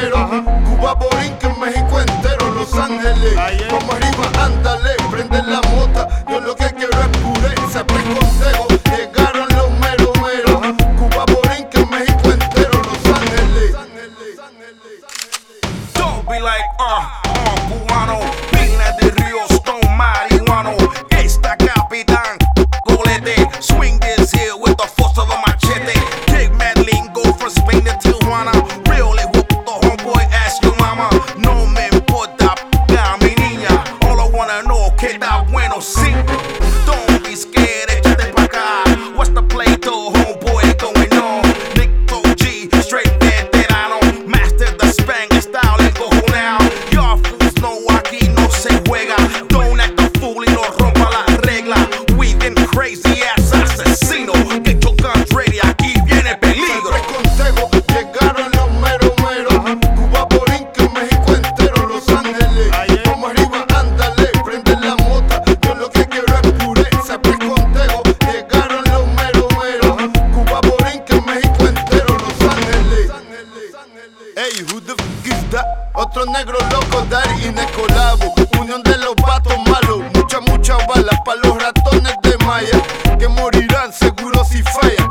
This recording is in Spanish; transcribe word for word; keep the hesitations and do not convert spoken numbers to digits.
mero. Cuba, Borinquen, México entero, Los Ángeles. Vamos arriba, ándale, prende la mota. Yo lo que quiero es pureza, pues consejo. Llegaron los mero mero. Cuba, Borinquen, México entero, Los Ángeles. Don't be like, uh, uh, cubano. Pina de Río, Stone, marihuano. Esta capitán, golete. Swing this here with the force of a machete. Take mad lingo from Spain to Tijuana. Really whoop the homeboy, ask your mama. No me importa, ya mi niña. All I wanna know, que da bueno, sí. Don't be scared, échate pa' acá. What's the play though, homeboy, going on? Nick G, straight veterano. Master the Spanglish style and go now. Y'all fools know aquí no se juega. Don't act a fool y no rompa la regla. We them crazy ass asesinos. Get your guns ready, aquí viene peligro. Siempre consejo, llegaron los mero mero. Cuba, Borinquen, México entero, Los Ángeles. Vamos arriba, ándale, prende la mota. Yo lo que quiero es pureza, pues consejo. Llegaron los mero mero. Cuba, Borinquen, México entero, Los Ángeles. Ey, who the f is that? Otro negro loco, Daddy y Necolabo. Unión de los vatos malos. Mucha, mucha bala pa' los ratones de Maya, que morirán seguro si falla.